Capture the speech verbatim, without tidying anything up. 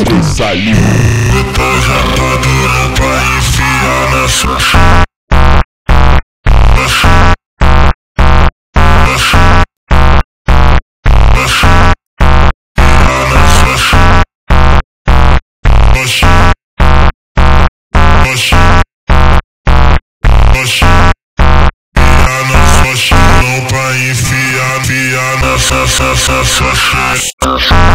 de saliva. Depois já tô duro pra enfiar nessa pra enfiar, enfiar nessa, nessa, nessa, nessa.